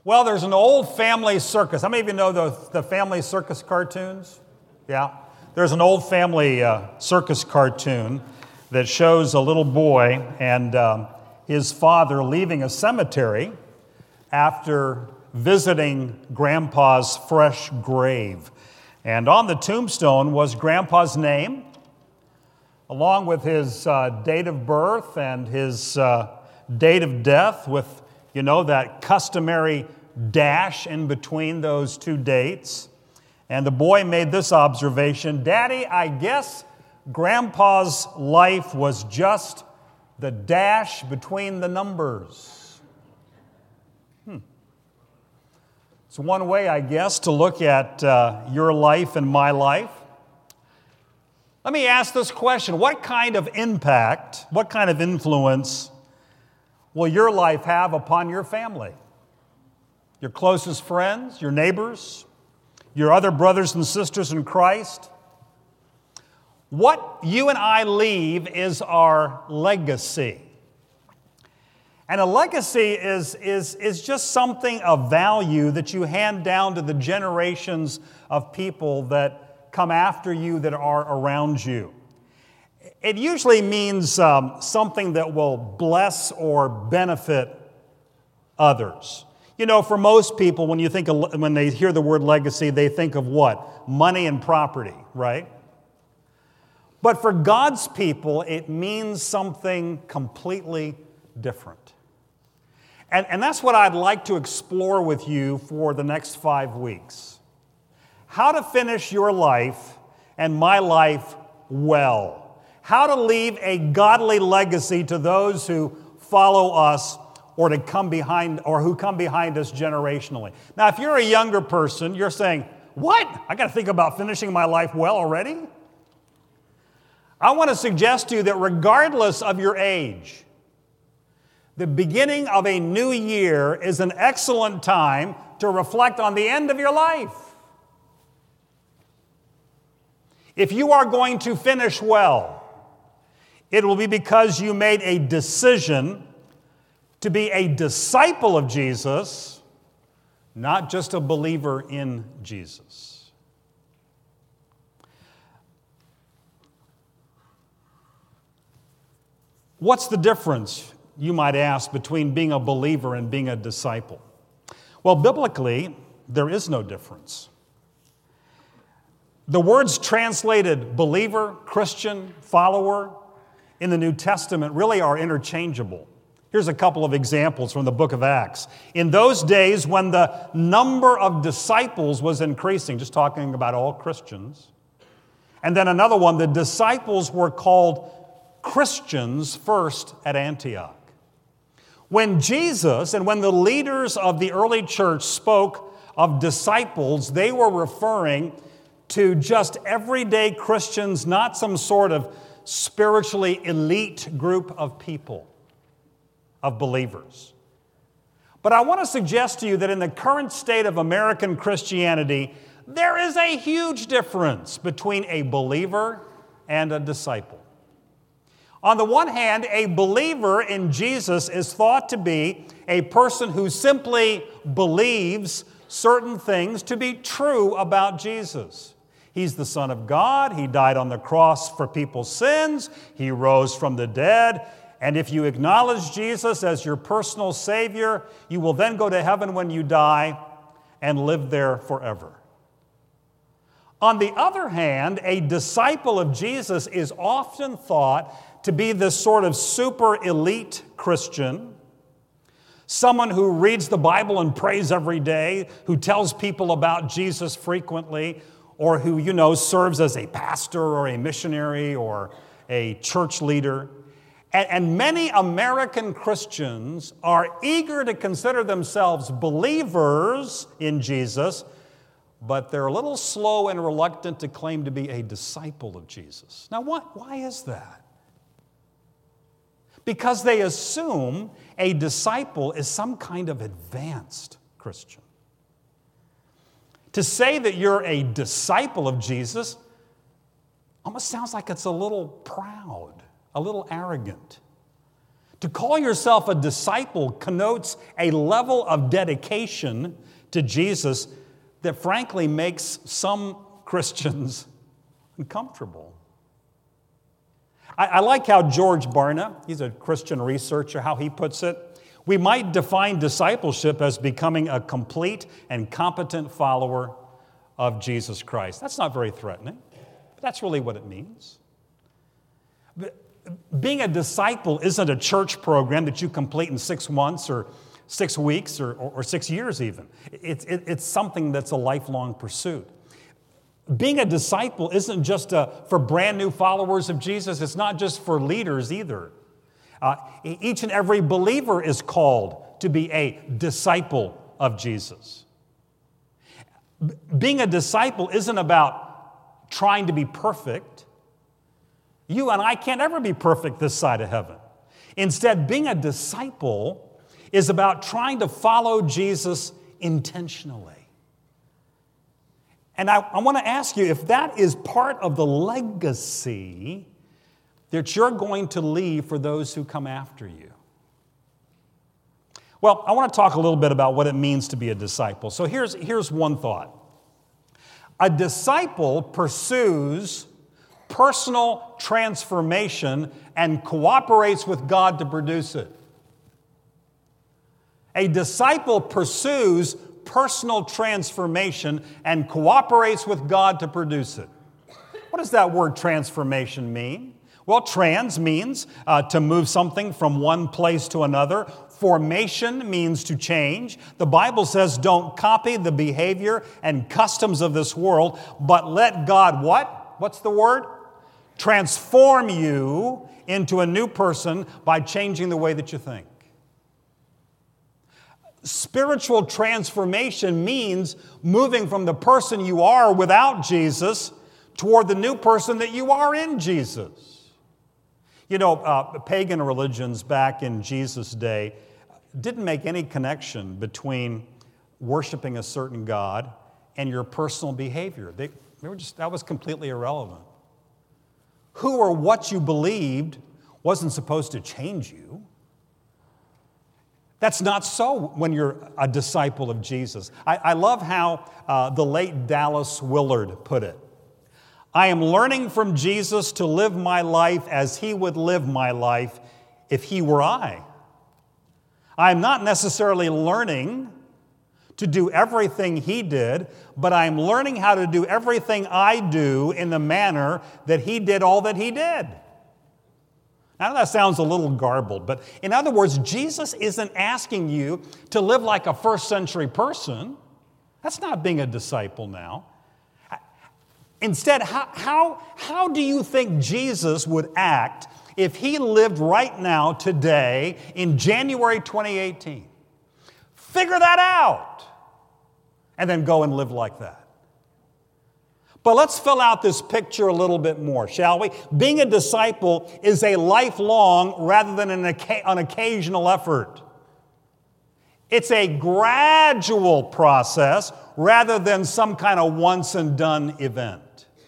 Well, there's an old family circus. How many of you know the family circus cartoons? Yeah. There's an old family circus cartoon that shows a little boy and his father leaving a cemetery after visiting Grandpa's fresh grave. And on the tombstone was Grandpa's name, along with his date of birth and his date of death, with, that customary dash in between those two dates. And the boy made this observation: "Daddy, I guess Grandpa's life was just the dash between the numbers." It's one way, I guess, to look at your life and my life. Let me ask this question: what kind of impact, what kind of influence will your life have upon your family? Your closest friends, your neighbors, your other brothers and sisters in Christ? What you and I leave is our legacy. And a legacy is just something of value that you hand down to the generations of people that come after you, that are around you. It usually means something that will bless or benefit others. For most people, when they hear the word legacy, they think of what? Money and property, right? But for God's people, it means something completely different. And that's what I'd like to explore with you for the next 5 weeks. How to finish your life and my life well. How to leave a godly legacy to those who follow us or who come behind us generationally. Now, if you're a younger person, you're saying, "What? I got to think about finishing my life well already?" I want to suggest to you that regardless of your age, the beginning of a new year is an excellent time to reflect on the end of your life. If you are going to finish well, it will be because you made a decision to be a disciple of Jesus, not just a believer in Jesus. What's the difference, you might ask, between being a believer and being a disciple? Well, biblically, there is no difference. The words translated believer, Christian, follower in the New Testament really are interchangeable. Here's a couple of examples from the book of Acts. In those days, when the number of disciples was increasing, just talking about all Christians, and then another one, the disciples were called Christians first at Antioch. When Jesus and when the leaders of the early church spoke of disciples, they were referring to just everyday Christians, not some sort of spiritually elite group of people, of believers. But I want to suggest to you that in the current state of American Christianity, there is a huge difference between a believer and a disciple. On the one hand, a believer in Jesus is thought to be a person who simply believes certain things to be true about Jesus. He's the Son of God. He died on the cross for people's sins. He rose from the dead. And if you acknowledge Jesus as your personal Savior, you will then go to heaven when you die and live there forever. On the other hand, a disciple of Jesus is often thought to be this sort of super elite Christian, someone who reads the Bible and prays every day, who tells people about Jesus frequently, or who, serves as a pastor or a missionary or a church leader. And many American Christians are eager to consider themselves believers in Jesus, but they're a little slow and reluctant to claim to be a disciple of Jesus. Now, why is that? Because they assume a disciple is some kind of advanced Christian. To say that you're a disciple of Jesus almost sounds like it's a little proud, a little arrogant. To call yourself a disciple connotes a level of dedication to Jesus that frankly makes some Christians uncomfortable. I like how George Barna, he's a Christian researcher, how he puts it. We might define discipleship as becoming a complete and competent follower of Jesus Christ. That's not very threatening, but that's really what it means. Being a disciple isn't a church program that you complete in 6 months or 6 weeks or 6 years even. It's something that's a lifelong pursuit. Being a disciple isn't just for brand new followers of Jesus. It's not just for leaders either. Each and every believer is called to be a disciple of Jesus. Being a disciple isn't about trying to be perfect. You and I can't ever be perfect this side of heaven. Instead, being a disciple is about trying to follow Jesus intentionally. And I want to ask you if that is part of the legacy that you're going to leave for those who come after you. Well, I want to talk a little bit about what it means to be a disciple. So here's one thought. A disciple pursues personal transformation and cooperates with God to produce it. A disciple pursues personal transformation and cooperates with God to produce it. What does that word transformation mean? Well, trans means to move something from one place to another. Formation means to change. The Bible says don't copy the behavior and customs of this world, but let God what? What's the word? Transform you into a new person by changing the way that you think. Spiritual transformation means moving from the person you are without Jesus toward the new person that you are in Jesus. You know, pagan religions back in Jesus' day didn't make any connection between worshiping a certain God and your personal behavior. They were that was completely irrelevant. Who or what you believed wasn't supposed to change you. That's not so when you're a disciple of Jesus. I love how the late Dallas Willard put it. I am learning from Jesus to live my life as he would live my life if he were I. I am not necessarily learning to do everything he did, but I am learning how to do everything I do in the manner that he did all that he did. Now that sounds a little garbled, but in other words, Jesus isn't asking you to live like a first century person. That's not being a disciple now. Instead, how do you think Jesus would act if he lived right now, today, in January 2018? Figure that out, and then go and live like that. But let's fill out this picture a little bit more, shall we? Being a disciple is a lifelong rather than an occasional effort. It's a gradual process rather than some kind of once and done event.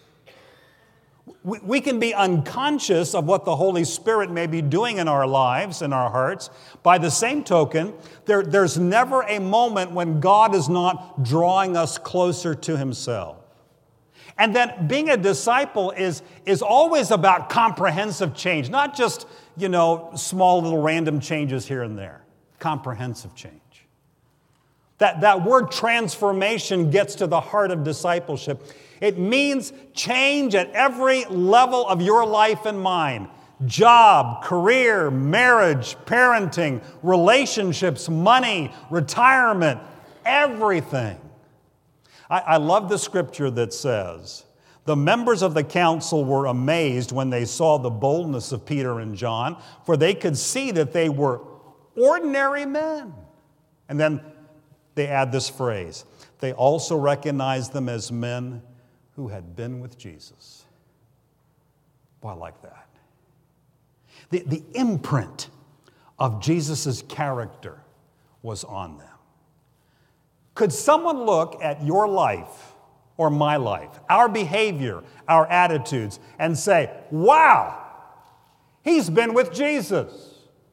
We can be unconscious of what the Holy Spirit may be doing in our lives, in our hearts. By the same token, there's never a moment when God is not drawing us closer to himself. And then being a disciple is always about comprehensive change, not just, small little random changes here and there. Comprehensive change. That word transformation gets to the heart of discipleship. It means change at every level of your life and mine. Job, career, marriage, parenting, relationships, money, retirement, everything. I love the scripture that says, the members of the council were amazed when they saw the boldness of Peter and John, for they could see that they were ordinary men. And then they add this phrase, they also recognized them as men who had been with Jesus. Boy, I like that. The imprint of Jesus' character was on them. Could someone look at your life or my life, our behavior, our attitudes, and say, wow, he's been with Jesus?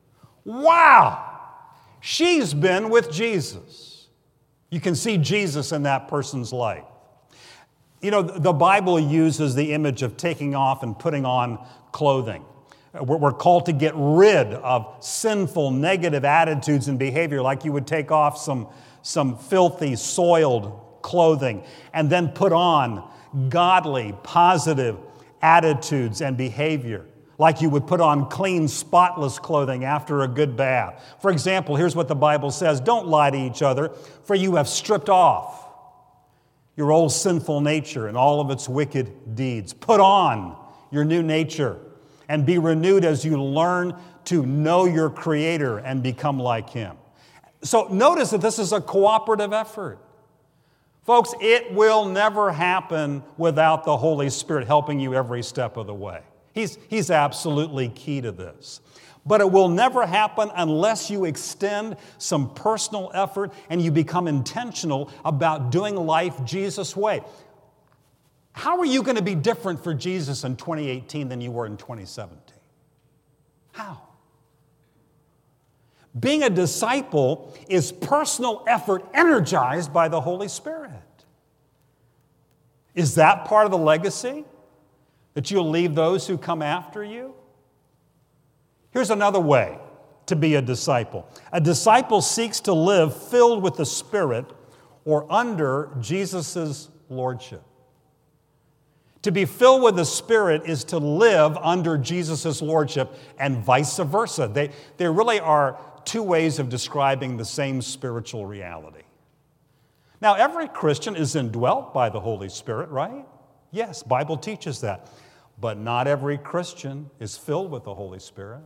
Wow, she's been with Jesus. You can see Jesus in that person's life. You know, the Bible uses the image of taking off and putting on clothing. We're called to get rid of sinful, negative attitudes and behavior, like you would take off some filthy, soiled clothing and then put on godly, positive attitudes and behavior, like you would put on clean, spotless clothing after a good bath. For example, here's what the Bible says: don't lie to each other, for you have stripped off your old sinful nature and all of its wicked deeds. Put on your new nature and be renewed as you learn to know your Creator and become like Him. So notice that this is a cooperative effort. Folks, it will never happen without the Holy Spirit helping you every step of the way. He's absolutely key to this. But it will never happen unless you extend some personal effort and you become intentional about doing life Jesus' way. How are you going to be different for Jesus in 2018 than you were in 2017? How? Being a disciple is personal effort energized by the Holy Spirit. Is that part of the legacy that you'll leave those who come after you? Here's another way to be a disciple. A disciple seeks to live filled with the Spirit or under Jesus' lordship. To be filled with the Spirit is to live under Jesus' lordship and vice versa. They really are two ways of describing the same spiritual reality. Now, every Christian is indwelt by the Holy Spirit, right? Yes, Bible teaches that. But not every Christian is filled with the Holy Spirit.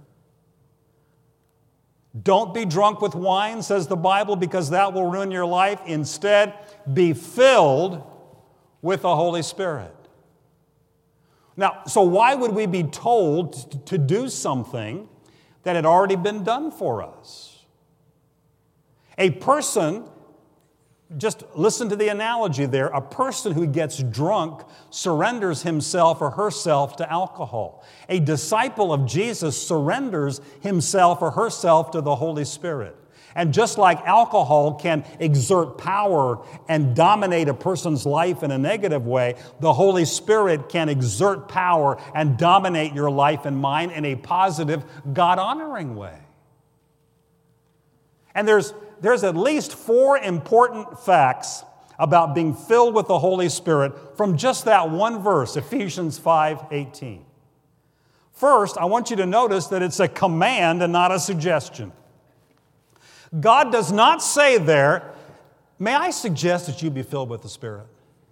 Don't be drunk with wine, says the Bible, because that will ruin your life. Instead, be filled with the Holy Spirit. Now, so why would we be told to do something that had already been done for us? A person, just listen to the analogy there, a person who gets drunk surrenders himself or herself to alcohol. A disciple of Jesus surrenders himself or herself to the Holy Spirit. And just like alcohol can exert power and dominate a person's life in a negative way, the Holy Spirit can exert power and dominate your life and mine in a positive, God-honoring way. And there's at least 4 important facts about being filled with the Holy Spirit from just that one verse, Ephesians 5:18. First, I want you to notice that it's a command and not a suggestion. God does not say there, may I suggest that you be filled with the Spirit?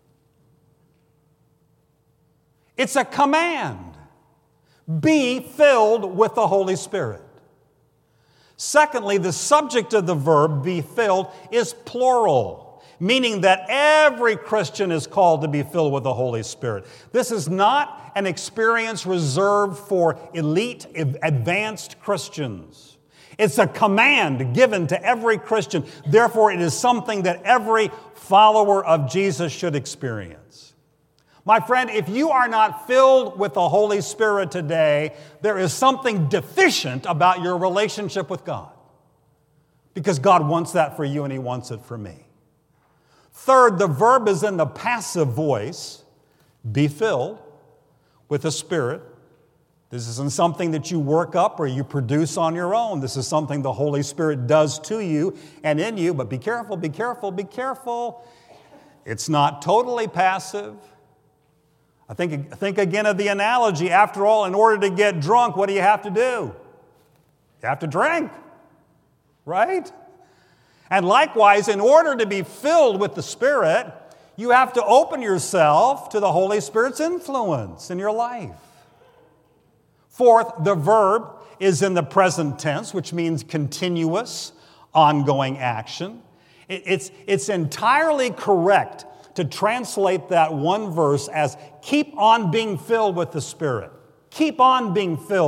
It's a command. Be filled with the Holy Spirit. Secondly, the subject of the verb, be filled, is plural, meaning that every Christian is called to be filled with the Holy Spirit. This is not an experience reserved for elite, advanced Christians. It's a command given to every Christian. Therefore, it is something that every follower of Jesus should experience. My friend, if you are not filled with the Holy Spirit today, there is something deficient about your relationship with God. Because God wants that for you and He wants it for me. Third, the verb is in the passive voice, be filled with the Spirit. This isn't something that you work up or you produce on your own. This is something the Holy Spirit does to you and in you. But be careful, be careful, be careful. It's not totally passive. I think again of the analogy. After all, in order to get drunk, what do you have to do? You have to drink, right? And likewise, in order to be filled with the Spirit, you have to open yourself to the Holy Spirit's influence in your life. Fourth, the verb is in the present tense, which means continuous, ongoing action. It's entirely correct to translate that one verse as keep on being filled with the Spirit. Keep on being filled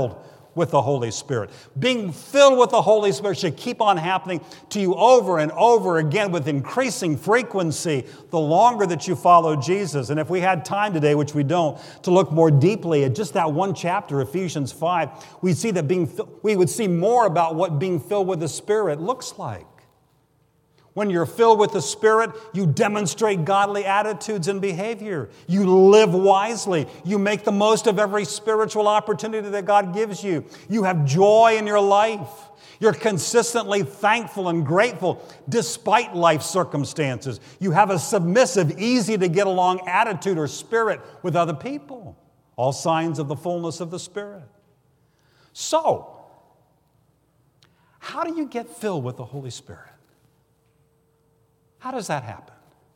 with the Holy Spirit. Being filled with the Holy Spirit should keep on happening to you over and over again with increasing frequency the longer that you follow Jesus. And if we had time today, which we don't, to look more deeply at just that one chapter, Ephesians 5, we would see more about what being filled with the Spirit looks like. When you're filled with the Spirit, you demonstrate godly attitudes and behavior. You live wisely. You make the most of every spiritual opportunity that God gives you. You have joy in your life. You're consistently thankful and grateful despite life circumstances. You have a submissive, easy to get along attitude or spirit with other people. All signs of the fullness of the Spirit. So, how do you get filled with the Holy Spirit? How does that happen?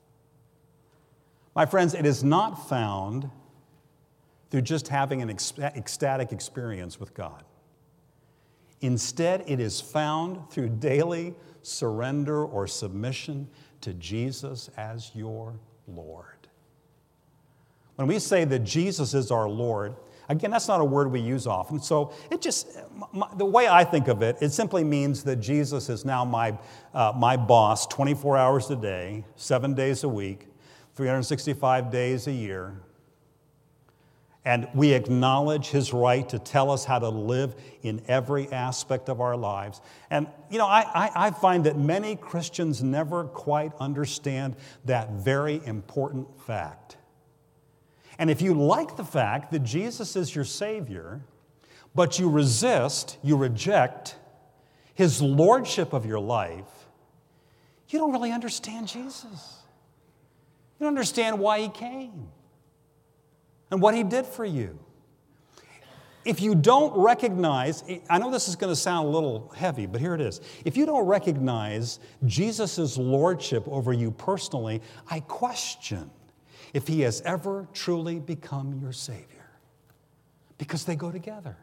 My friends, it is not found through just having an ecstatic experience with God. Instead, it is found through daily surrender or submission to Jesus as your Lord. When we say that Jesus is our Lord, again, that's not a word we use often. So the way I think of it, it simply means that Jesus is now my boss 24 hours a day, 7 days a week, 365 days a year. And we acknowledge his right to tell us how to live in every aspect of our lives. And, I find that many Christians never quite understand that very important fact. And if you like the fact that Jesus is your Savior, but you reject his lordship of your life, you don't really understand Jesus. You don't understand why he came and what he did for you. If you don't recognize, I know this is going to sound a little heavy, but here it is. If you don't recognize Jesus' lordship over you personally, I question if he has ever truly become your Savior, because they go together.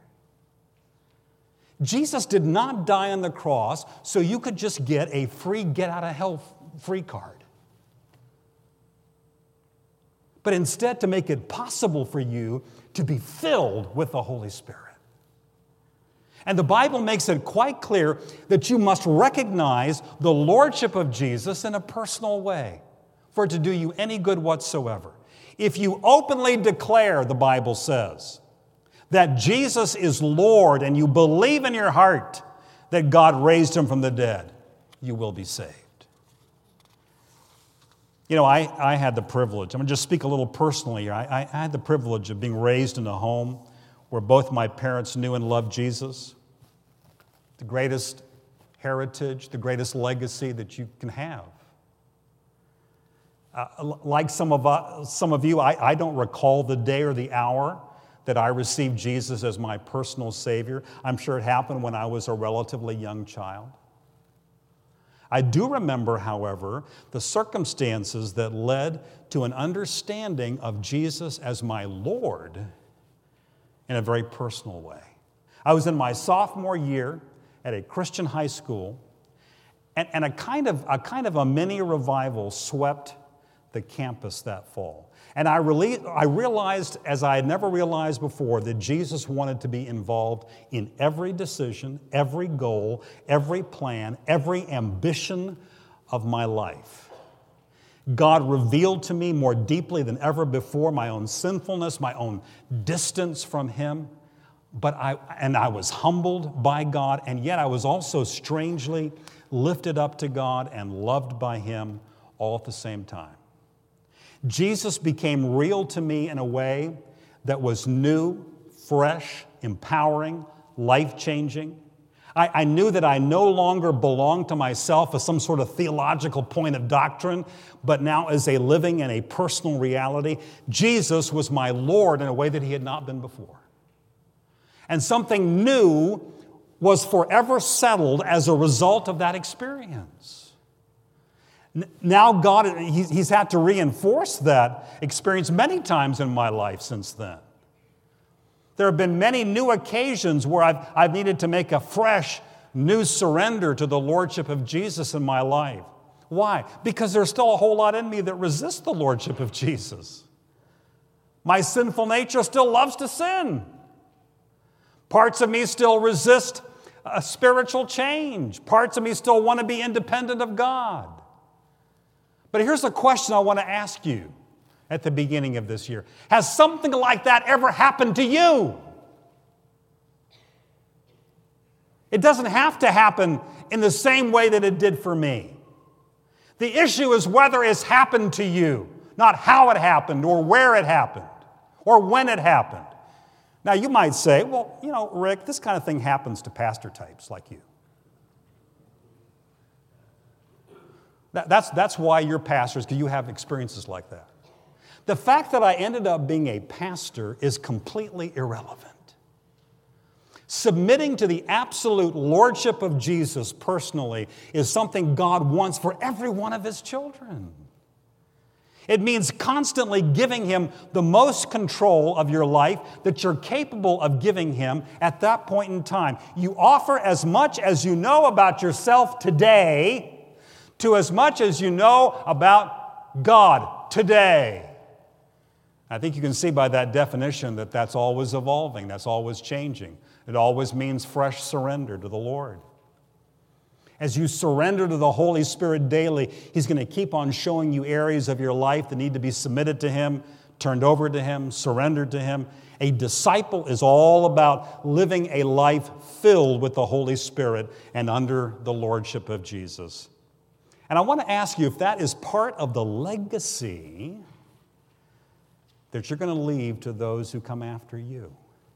Jesus did not die on the cross so you could just get a free get-out-of-hell-free card, but instead to make it possible for you to be filled with the Holy Spirit. And the Bible makes it quite clear that you must recognize the lordship of Jesus in a personal way for it to do you any good whatsoever. If you openly declare, the Bible says, that Jesus is Lord and you believe in your heart that God raised him from the dead, you will be saved. I had the privilege, I'm going to just speak a little personally here. I had the privilege of being raised in a home where both my parents knew and loved Jesus. The greatest heritage, the greatest legacy that you can have. Like some of you, I don't recall the day or the hour that I received Jesus as my personal Savior. I'm sure it happened when I was a relatively young child. I do remember, however, the circumstances that led to an understanding of Jesus as my Lord in a very personal way. I was in my sophomore year at a Christian high school, and a kind of a mini revival swept the campus that fall. And I realized, as I had never realized before, that Jesus wanted to be involved in every decision, every goal, every plan, every ambition of my life. God revealed to me more deeply than ever before my own sinfulness, my own distance from him. I was humbled by God, and yet I was also strangely lifted up to God and loved by him all at the same time. Jesus became real to me in a way that was new, fresh, empowering, life-changing. I knew that I no longer belonged to myself as some sort of theological point of doctrine, but now as a living and a personal reality. Jesus was my Lord in a way that he had not been before. And something new was forever settled as a result of that experience. Now God, he's had to reinforce that experience many times in my life since then. There have been many new occasions where I've needed to make a fresh, new surrender to the lordship of Jesus in my life. Why? Because there's still a whole lot in me that resists the lordship of Jesus. My sinful nature still loves to sin. Parts of me still resist a spiritual change. Parts of me still want to be independent of God. But here's a question I want to ask you at the beginning of this year. Has something like that ever happened to you? It doesn't have to happen in the same way that it did for me. The issue is whether it's happened to you, not how it happened or where it happened or when it happened. Now, you might say, well, Rick, this kind of thing happens to pastor types like you. That's why you're pastors, because you have experiences like that. The fact that I ended up being a pastor is completely irrelevant. Submitting to the absolute lordship of Jesus personally is something God wants for every one of His children. It means constantly giving Him the most control of your life that you're capable of giving Him at that point in time. You offer as much as you know about yourself today to as much as you know about God today. I think you can see by that definition that that's always evolving, that's always changing. It always means fresh surrender to the Lord. As you surrender to the Holy Spirit daily, He's going to keep on showing you areas of your life that need to be submitted to Him, turned over to Him, surrendered to Him. A disciple is all about living a life filled with the Holy Spirit and under the lordship of Jesus. And I want to ask you if that is part of the legacy that you're going to leave to those who come after you.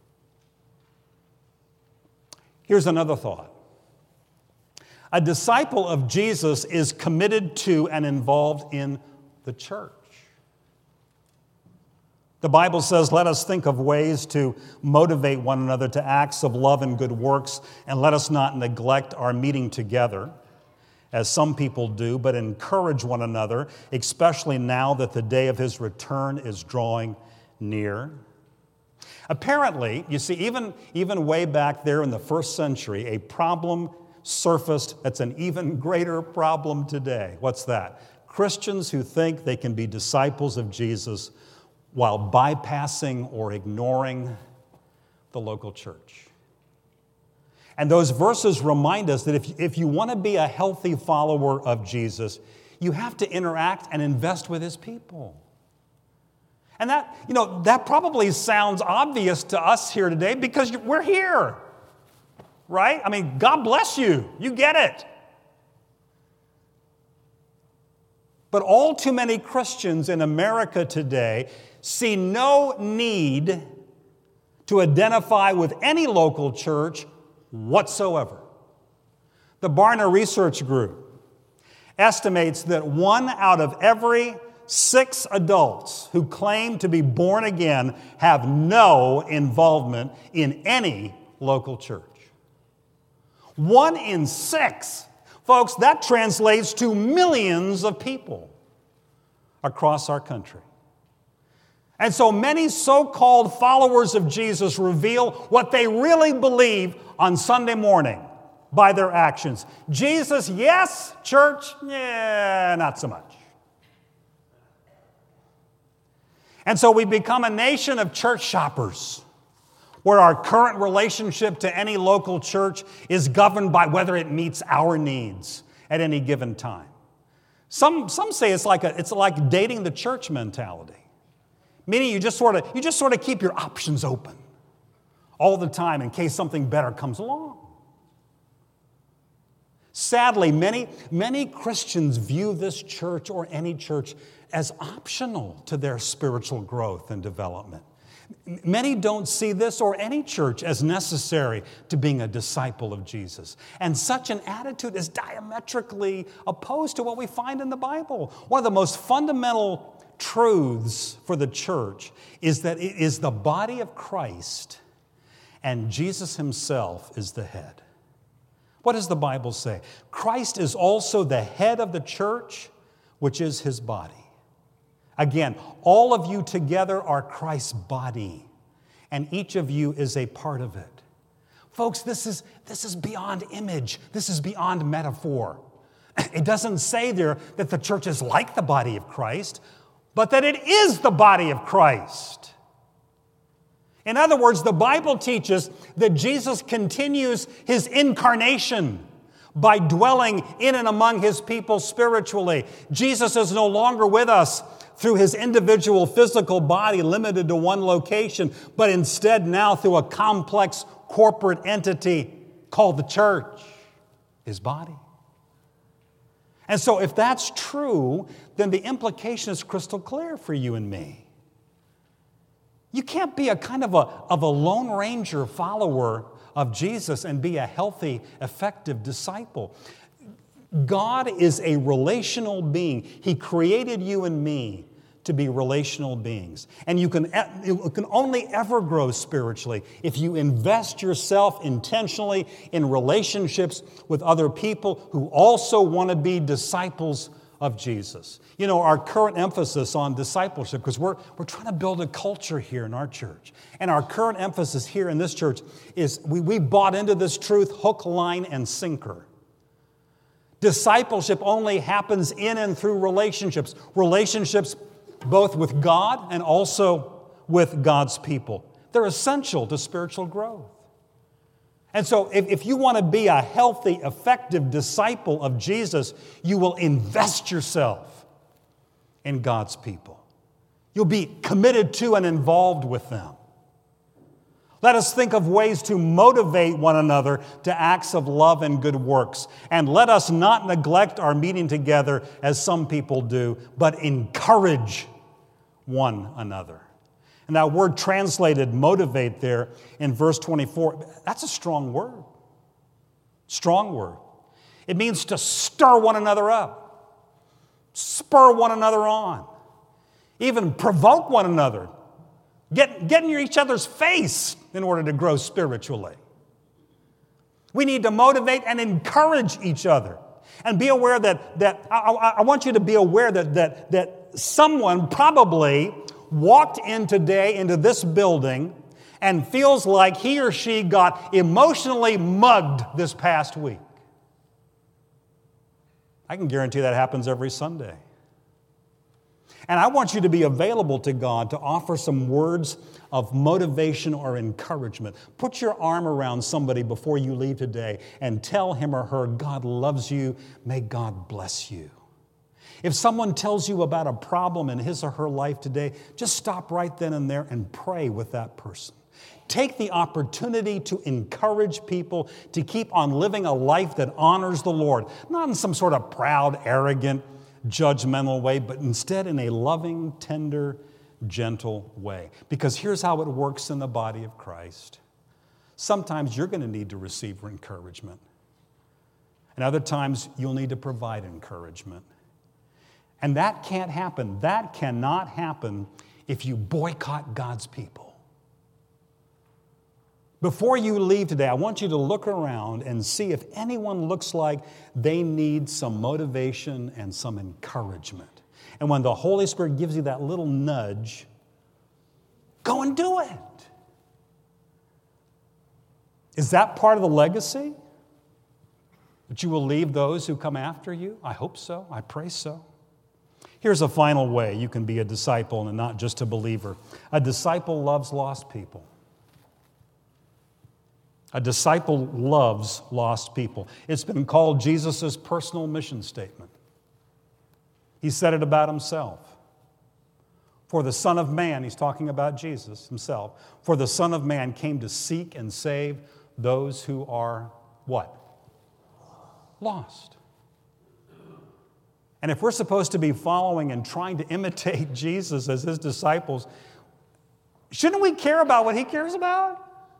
Here's another thought. A disciple of Jesus is committed to and involved in the church. The Bible says, let us think of ways to motivate one another to acts of love and good works, and let us not neglect our meeting together, as some people do, but encourage one another, especially now that the day of His return is drawing near. Apparently, you see, even way back there in the first century, a problem surfaced that's an even greater problem today. What's that? Christians who think they can be disciples of Jesus while bypassing or ignoring the local church. And those verses remind us that if you want to be a healthy follower of Jesus, you have to interact and invest with His people. And that probably sounds obvious to us here today because we're here. Right? I mean, God bless you. You get it. But all too many Christians in America today see no need to identify with any local church whatsoever. The Barna Research Group estimates that 1 out of every 6 adults who claim to be born again have no involvement in any local church. 1 in 6. Folks, that translates to millions of people across our country. And so many so-called followers of Jesus reveal what they really believe on Sunday morning by their actions. Jesus, yes. Church, yeah, not so much. And so we become a nation of church shoppers, where our current relationship to any local church is governed by whether it meets our needs at any given time. Some say it's like dating the church mentality, meaning you just sort of keep your options open all the time in case something better comes along. Sadly, many Christians view this church or any church as optional to their spiritual growth and development. Many don't see this or any church as necessary to being a disciple of Jesus. And such an attitude is diametrically opposed to what we find in the Bible. One of the most fundamental truths for the church is that it is the body of Christ and Jesus Himself is the head. What does the Bible say? Christ is also the head of the church, which is His body. Again, all of you together are Christ's body, and each of you is a part of it. Folks, this is beyond image. This is beyond metaphor. It doesn't say there that the church is like the body of Christ, but that it is the body of Christ. In other words, the Bible teaches that Jesus continues his incarnation by dwelling in and among his people spiritually. Jesus is no longer with us through his individual physical body limited to one location, but instead now through a complex corporate entity called the church, his body. And so if that's true, then the implication is crystal clear for you and me. You can't be a kind of a Lone Ranger follower of Jesus and be a healthy, effective disciple. God is a relational being. He created you and me to be relational beings. And you can only ever grow spiritually if you invest yourself intentionally in relationships with other people who also want to be disciples of Jesus. You know, our current emphasis on discipleship, because we're trying to build a culture here in our church. And our current emphasis here in this church is we bought into this truth hook, line, and sinker. Discipleship only happens in and through relationships. Relationships both with God and also with God's people. They're essential to spiritual growth. And so if you want to be a healthy, effective disciple of Jesus, you will invest yourself in God's people. You'll be committed to and involved with them. Let us think of ways to motivate one another to acts of love and good works. And let us not neglect our meeting together as some people do, but encourage one another. And that word translated motivate there in verse 24, that's a strong word. Strong word. It means to stir one another up, spur one another on, even provoke one another, get in each other's face in order to grow spiritually. We need to motivate and encourage each other. And be aware that I want you to be aware that someone probably walked in today into this building and feels like he or she got emotionally mugged this past week. I can guarantee that happens every Sunday. And I want you to be available to God to offer some words of motivation or encouragement. Put your arm around somebody before you leave today and tell him or her, God loves you, may God bless you. If someone tells you about a problem in his or her life today, just stop right then and there and pray with that person. Take the opportunity to encourage people to keep on living a life that honors the Lord, not in some sort of proud, arrogant, judgmental way, but instead in a loving, tender, gentle way. Because here's how it works in the body of Christ. Sometimes you're going to need to receive encouragement. And other times you'll need to provide encouragement. And that can't happen. That cannot happen if you boycott God's people. Before you leave today, I want you to look around and see if anyone looks like they need some motivation and some encouragement. And when the Holy Spirit gives you that little nudge, go and do it. Is that part of the legacy? That you will leave those who come after you? I hope so. I pray so. Here's a final way you can be a disciple and not just a believer. A disciple loves lost people. A disciple loves lost people. It's been called Jesus' personal mission statement. He said it about himself. For the Son of Man, he's talking about Jesus himself, for the Son of Man came to seek and save those who are what? Lost. And if we're supposed to be following and trying to imitate Jesus as his disciples, shouldn't we care about what he cares about?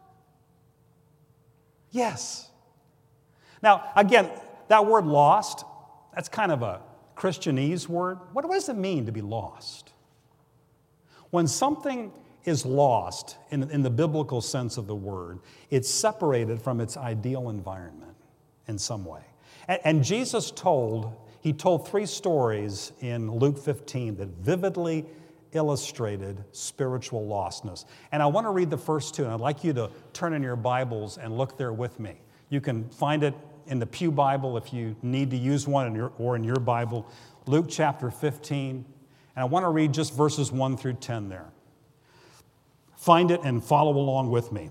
Yes. Now, again, that word lost, that's kind of a Christianese word. What does it mean to be lost? When something is lost in the biblical sense of the word, it's separated from its ideal environment in some way. And Jesus told 3 stories in Luke 15 that vividly illustrated spiritual lostness. And I want to read the first 2, and I'd like you to turn in your Bibles and look there with me. You can find it in the Pew Bible if you need to use one in your Bible. Luke chapter 15, and I want to read just verses 1 through 10 there. find it and follow along with me.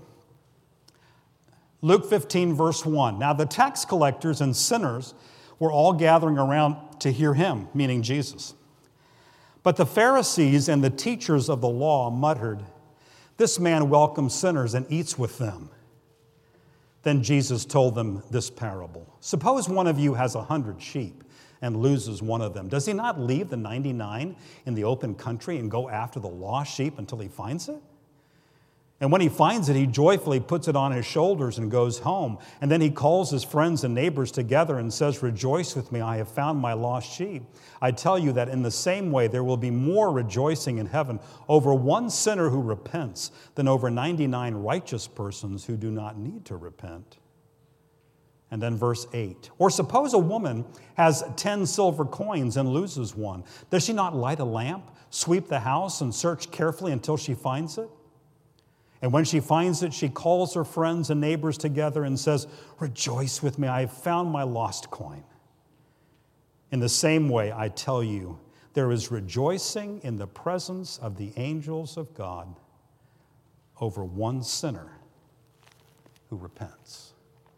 Luke 15, verse 1. Now the tax collectors and sinners were all gathering around to hear him, meaning Jesus. But the Pharisees and the teachers of the law muttered, "This man welcomes sinners and eats with them." Then Jesus told them this parable. Suppose one of you has 100 sheep and loses one of them. Does he not leave the 99 in the open country and go after the lost sheep until he finds it? And when he finds it, he joyfully puts it on his shoulders and goes home. And then he calls his friends and neighbors together and says, "Rejoice with me, I have found my lost sheep." I tell you that in the same way there will be more rejoicing in heaven over one sinner who repents than over 99 righteous persons who do not need to repent. And then verse 8. Or suppose a woman has 10 silver coins and loses one. Does she not light a lamp, sweep the house, and search carefully until she finds it? And when she finds it, she calls her friends and neighbors together and says, "Rejoice with me, I have found my lost coin." In the same way, I tell you, there is rejoicing in the presence of the angels of God over one sinner who repents.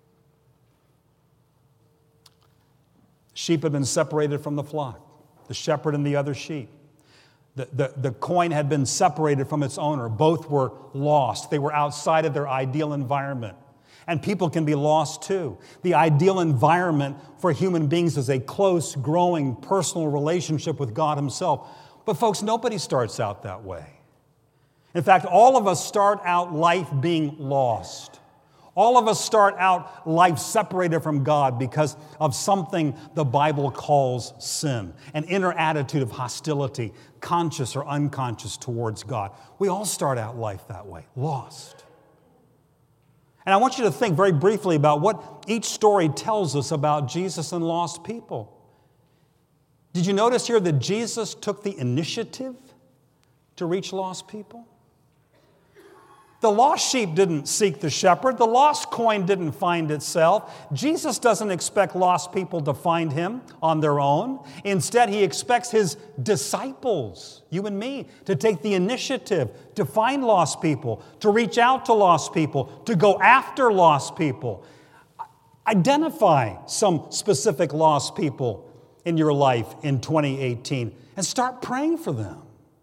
Sheep had been separated from the flock, the shepherd and the other sheep. The coin had been separated from its owner. Both were lost. They were outside of their ideal environment. And people can be lost too. The ideal environment for human beings is a close, growing, personal relationship with God Himself. But folks, nobody starts out that way. In fact, all of us start out life being lost. All of us start out life separated from God because of something the Bible calls sin, an inner attitude of hostility, conscious or unconscious towards God. We all start out life that way, lost. And I want you to think very briefly about what each story tells us about Jesus and lost people. Did you notice here that Jesus took the initiative to reach lost people? The lost sheep didn't seek the shepherd. The lost coin didn't find itself. Jesus doesn't expect lost people to find Him on their own. Instead, He expects His disciples, you and me, to take the initiative to find lost people, to reach out to lost people, to go after lost people. Identify some specific lost people in your life in 2018 and start praying for them.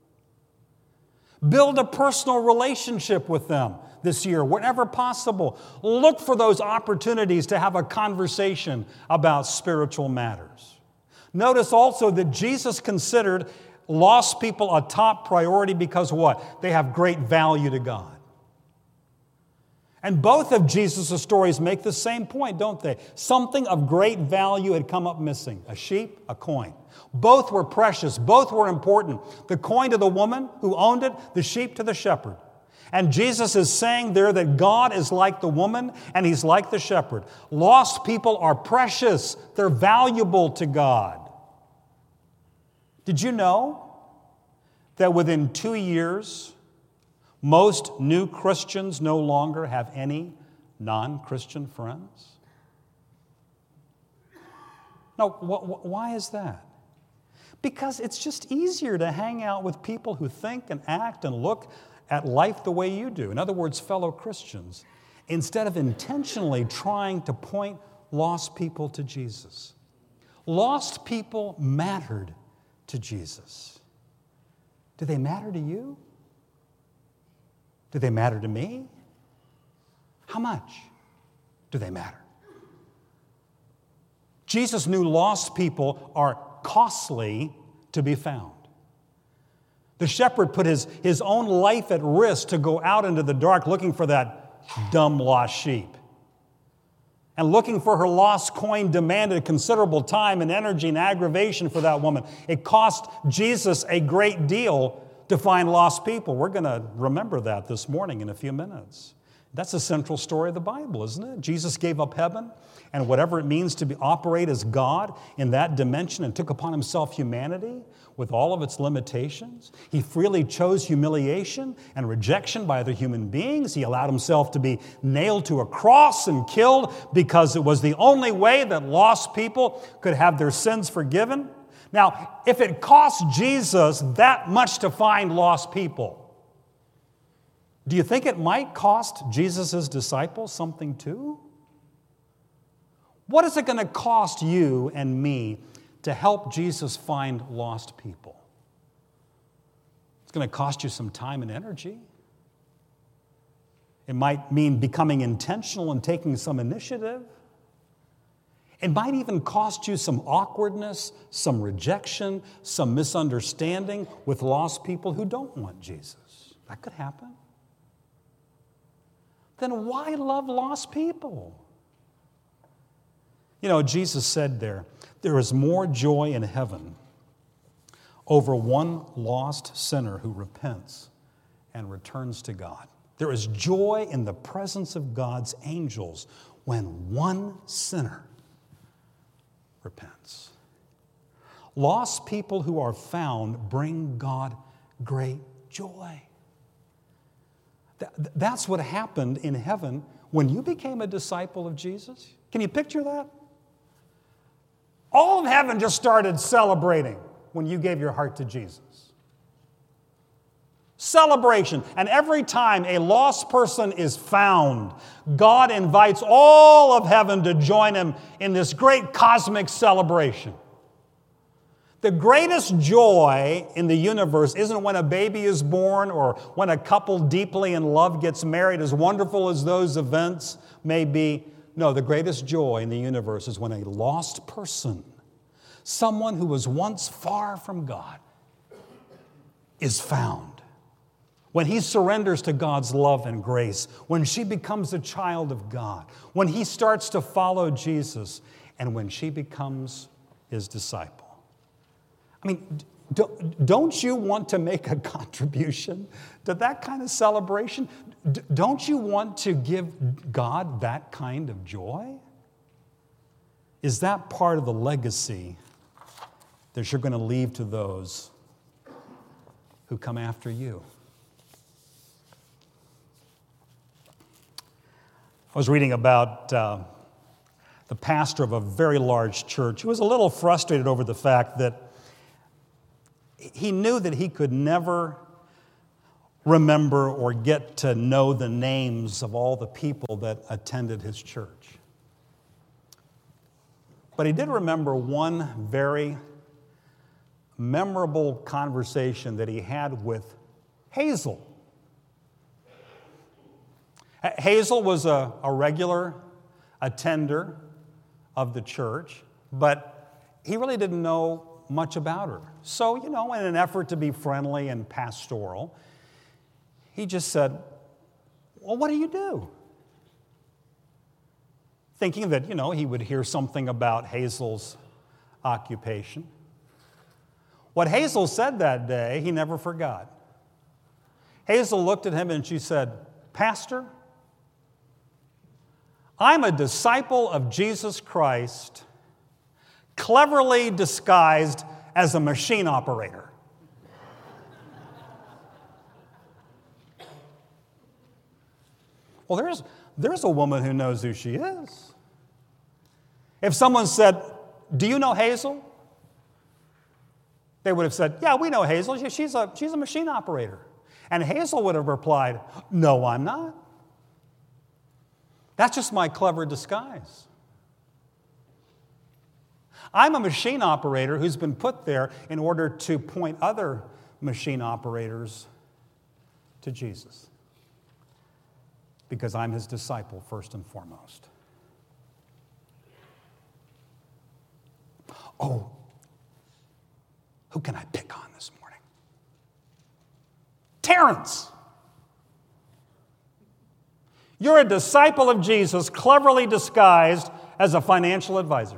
Build a personal relationship with them this year, whenever possible. Look for those opportunities to have a conversation about spiritual matters. Notice also that Jesus considered lost people a top priority because what? They have great value to God. And both of Jesus' stories make the same point, don't they? Something of great value had come up missing. A sheep, a coin. Both were precious. Both were important. The coin to the woman who owned it, the sheep to the shepherd. And Jesus is saying there that God is like the woman and He's like the shepherd. Lost people are precious. They're valuable to God. Did you know that within 2 years, most new Christians no longer have any non-Christian friends? Now, why is that? Because it's just easier to hang out with people who think and act and look at life the way you do. In other words, fellow Christians, instead of intentionally trying to point lost people to Jesus. Lost people mattered to Jesus. Do they matter to you? Do they matter to me? How much do they matter? Jesus knew lost people are costly to be found. The shepherd put his own life at risk to go out into the dark looking for that dumb lost sheep. And looking for her lost coin demanded considerable time and energy and aggravation for that woman. It cost Jesus a great deal to find lost people. We're going to remember that this morning in a few minutes. That's the central story of the Bible, isn't it? Jesus gave up heaven and whatever it means to operate as God in that dimension and took upon Himself humanity with all of its limitations. He freely chose humiliation and rejection by other human beings. He allowed Himself to be nailed to a cross and killed because it was the only way that lost people could have their sins forgiven. Now, if it cost Jesus that much to find lost people, Do you think it might cost Jesus' disciples something too? What is it going to cost you and me to help Jesus find lost people? It's going to cost you some time and energy. It might mean becoming intentional and taking some initiative. It might even cost you some awkwardness, some rejection, some misunderstanding with lost people who don't want Jesus. That could happen. Then why love lost people? You know, Jesus said there is more joy in heaven over one lost sinner who repents and returns to God. There is joy in the presence of God's angels when one sinner repents. Lost people who are found bring God great joy. That's what happened in heaven when you became a disciple of Jesus. Can you picture that? All of heaven just started celebrating when you gave your heart to Jesus. Celebration. And every time a lost person is found, God invites all of heaven to join him in this great cosmic celebration. The greatest joy in the universe isn't when a baby is born or when a couple deeply in love gets married, as wonderful as those events may be. No, the greatest joy in the universe is when a lost person, someone who was once far from God, is found. When he surrenders to God's love and grace, when she becomes a child of God, when he starts to follow Jesus, and when she becomes his disciple. I mean, don't you want to make a contribution to that kind of celebration? Don't you want to give God that kind of joy? Is that part of the legacy that you're going to leave to those who come after you? I was reading about the pastor of a very large church who was a little frustrated over the fact that he knew that he could never remember or get to know the names of all the people that attended his church. But he did remember one very memorable conversation that he had with Hazel. Hazel was a regular attender of the church, but he really didn't know much about her. So, in an effort to be friendly and pastoral, he just said, "Well, what do you do?" Thinking that, he would hear something about Hazel's occupation. What Hazel said that day, he never forgot. Hazel looked at him and she said, "Pastor, I'm a disciple of Jesus Christ, cleverly disguised as a machine operator." Well, there's a woman who knows who she is. If someone said, "Do you know Hazel?" they would have said, "Yeah, we know Hazel. She's a machine operator." And Hazel would have replied, "No, I'm not. That's just my clever disguise. I'm a machine operator who's been put there in order to point other machine operators to Jesus, because I'm his disciple first and foremost." Oh, who can I pick on this morning? Terrence. You're a disciple of Jesus, cleverly disguised as a financial advisor.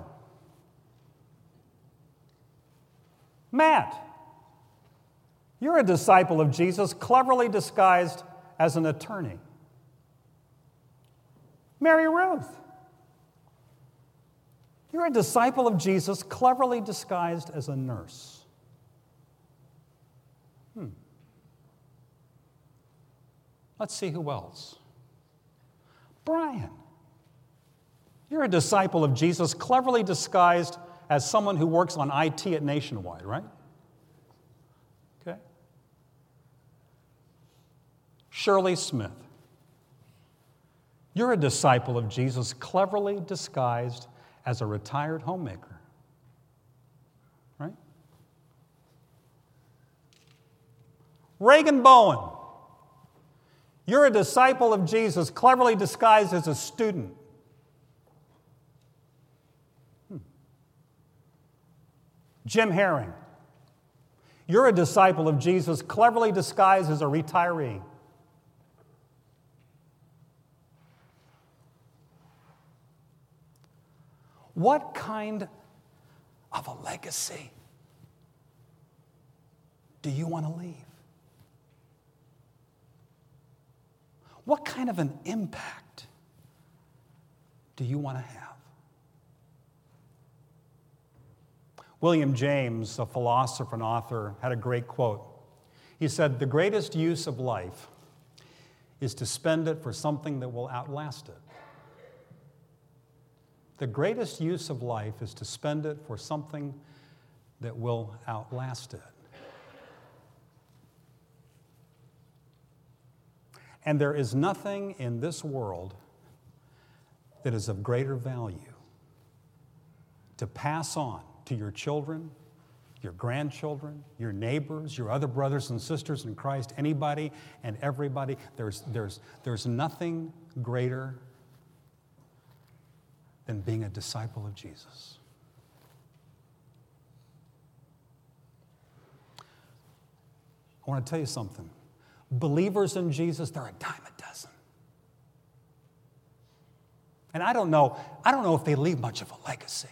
Matt, you're a disciple of Jesus, cleverly disguised as an attorney. Mary Ruth, you're a disciple of Jesus, cleverly disguised as a nurse. Let's see who else. Brian, you're a disciple of Jesus, cleverly disguised as someone who works on IT at Nationwide, right? Okay. Shirley Smith. You're a disciple of Jesus, cleverly disguised as a retired homemaker. Right? Reagan Bowen. You're a disciple of Jesus, cleverly disguised as a student. Jim Herring. You're a disciple of Jesus, cleverly disguised as a retiree. What kind of a legacy do you want to leave? What kind of an impact do you want to have? William James, a philosopher and author, had a great quote. He said, "The greatest use of life is to spend it for something that will outlast it." The greatest use of life is to spend it for something that will outlast it. And there is nothing in this world that is of greater value to pass on to your children, your grandchildren, your neighbors, your other brothers and sisters in Christ, anybody and everybody. There's nothing greater than being a disciple of Jesus. I want to tell you something. Believers in Jesus, they're a dime a dozen. And I don't know if they leave much of a legacy.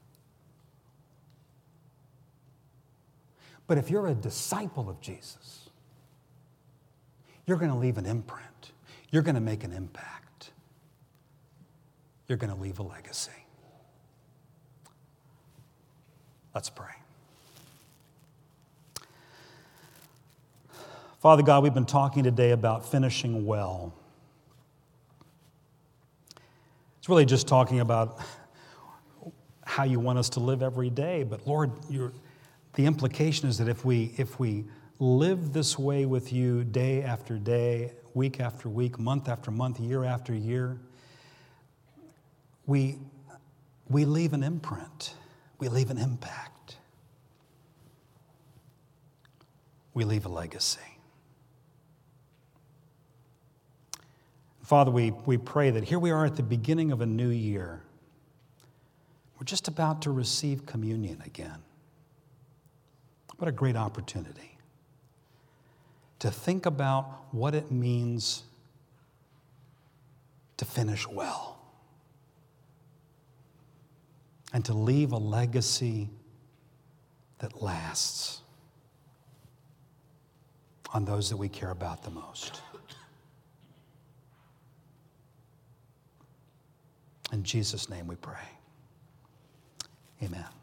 But if you're a disciple of Jesus, you're going to leave an imprint. You're going to make an impact. You're going to leave a legacy. Let's pray. Father God, we've been talking today about finishing well. It's really just talking about how you want us to live every day. But Lord, the implication is that if we live this way with you day after day, week after week, month after month, year after year, we leave an imprint. We leave an impact. We leave a legacy. Father, we pray that here we are at the beginning of a new year. We're just about to receive communion again. What a great opportunity to think about what it means to finish well and to leave a legacy that lasts on those that we care about the most. In Jesus' name we pray. Amen.